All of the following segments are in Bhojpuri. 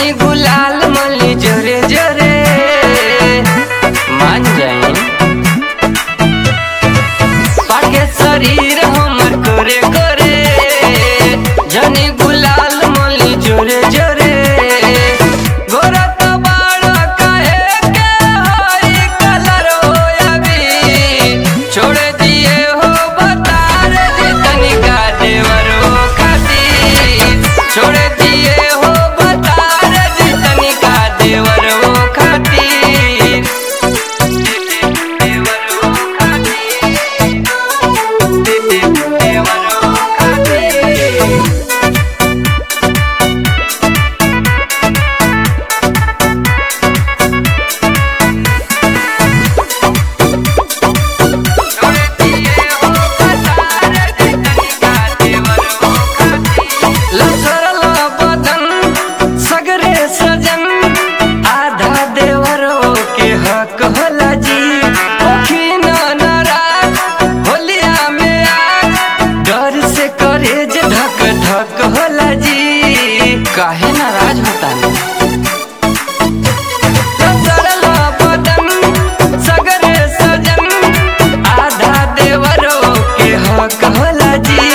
जनी गुलाल मली जोरे जोरे मान जाए पाके शरीर हमर कोरे कोरे जनी गुलाल मली जोरे जोरे गोरा तबाड़ काहे के होई कलर होयाबी छोड़ दिए हो बता रे तनिका देवरो खातिर छोड़ दिए हो बता रे तनिका देवरो खातिर देवरो खातिर देवरो खातिर धक होला जी काहे नाराज होता सगरे सजन आधा देवरो के हक होला जी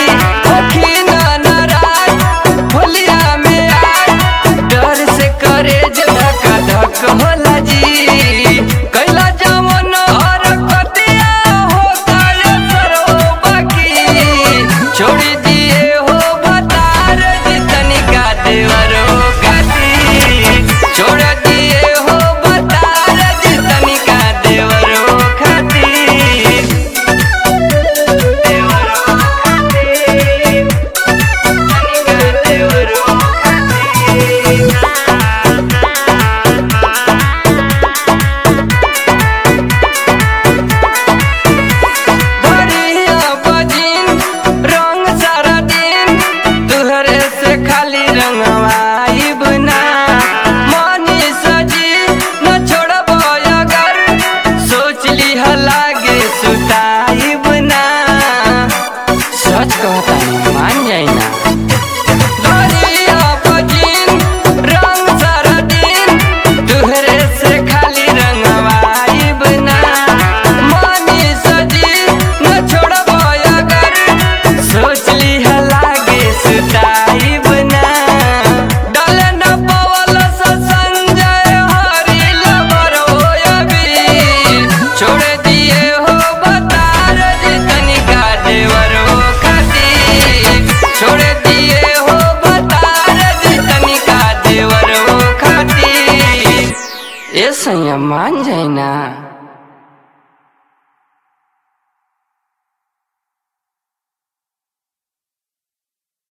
नाराज होलिया में आग डर से करे धक धक होला जी कैला जमन और कतिया होता सरो बाकी छोड़ी दिए हो देवरो खातिर छोड़ दिए हो बता रे तनिका देवरो खातिर देवरो खातिर तनिका देवरो घरिया बजिन रंग सारा दिन तुहरे से खाली रंगवाइब ना मानी सजी न छोड़ब अगर सोच लिह लागे सुताइब ना सच कहता मान जाए ना रंग सारा दिन तुहरे से खाली रंगवाइब ना मानी सजी न छोड़ब अगर सोच लिह लागे सुताइब छोड़ दिए हो बता रे तनिका देवरो खातिर छोड़ दिए हो बता रे तनिका देवरो खातिर ए सैया मान जाए ना।